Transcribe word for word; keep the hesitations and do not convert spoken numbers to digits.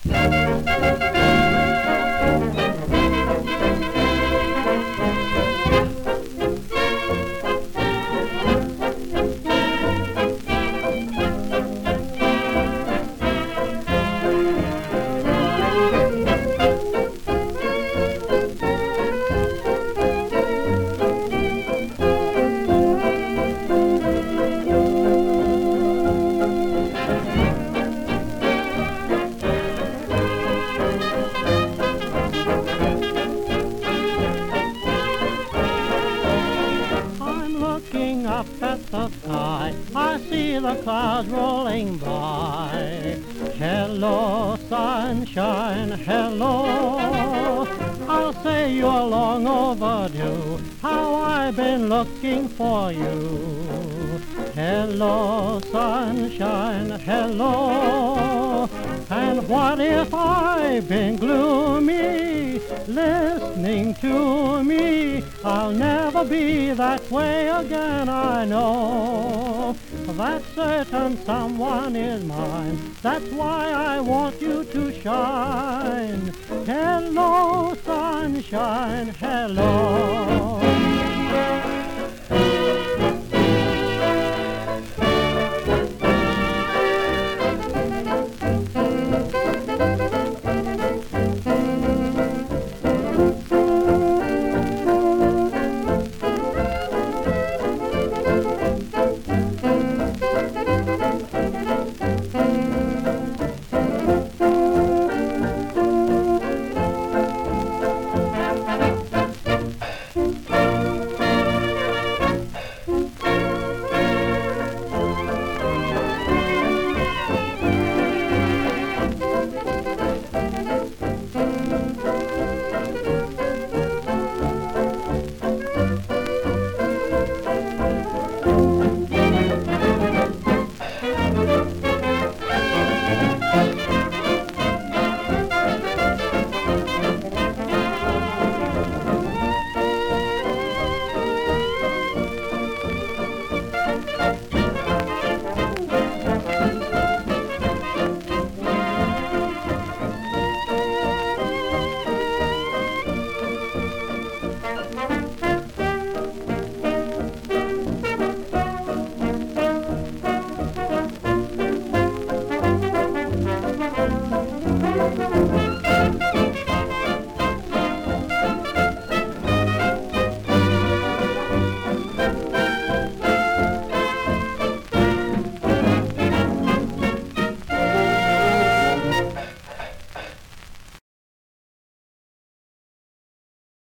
Looking up at the sky, I see the clouds rolling by. Hello, sunshine, hello. I'll say you're long overdue. How I've been looking for you. Hello, sunshine, hello. And what if I've been gloomy, listening to me? I'll never be that way again, I know. That certain someone is mine. That's why I want you to shine. Hello, sunshine, hello.